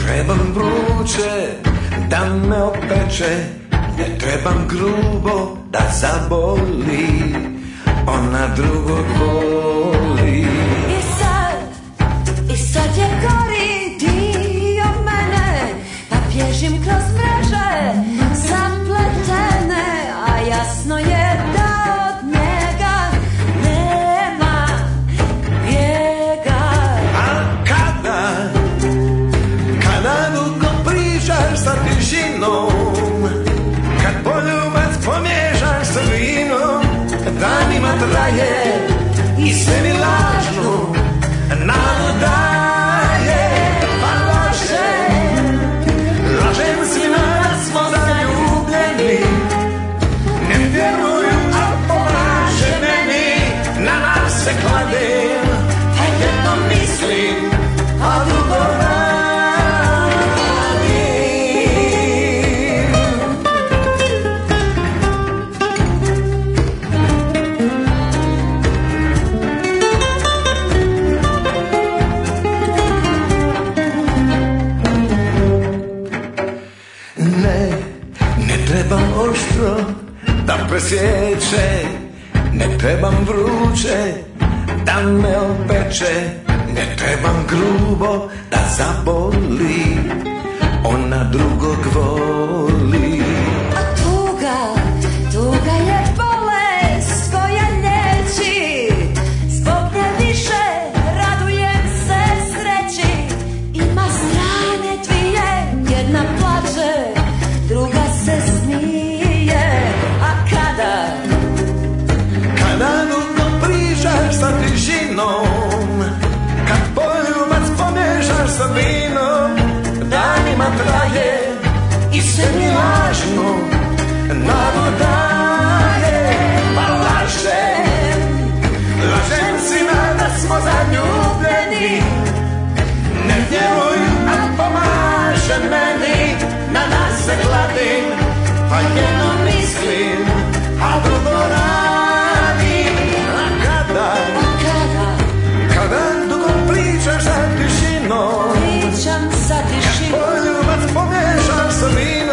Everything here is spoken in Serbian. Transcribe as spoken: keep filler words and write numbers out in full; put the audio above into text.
trebam vruće da me opeče, ne trebam grubo da zaboli, ona drugog voli. I sad, i sad je gori dio mene, pa bježim kroz mreže zapletene, a jasno je da od njega nema bijega. A kada, kada dugo pričaš sa tišinom, kad poljubac pomiješaš sa vinom, danima traje i sve mi lažno nadu daje. Pa lažem, lažem svima da smo zaljubljeni, ne vjeruju, a pomaže meni, na nas se kladim, a jedno mislim, a drugo radim. Trebam oštro da presječe, ne trebam vruće da me opeče, ne trebam grubo da zaboli, ona drugog voli. A tuga, tuga je bolest koja liječi, zbog nje više radujem se sreći. Ima strane dvije, jedna plače, druga se smije. A kada, kada dugo pričaš sa tišinom, kad poljubac pomiješaš sa vinom, danima traje i sve mi lažno nadu daje. Pa lažem, lažem svima da smo zaljubljeni, ne vjeruju, a pomaže meni, na nas se kladim, pa jedno mislim, a drugo radim. A kada, kada, kada dugo pričaš sa tišinom, pričam sa tišinom, poljubac pomiješaš sa vinom,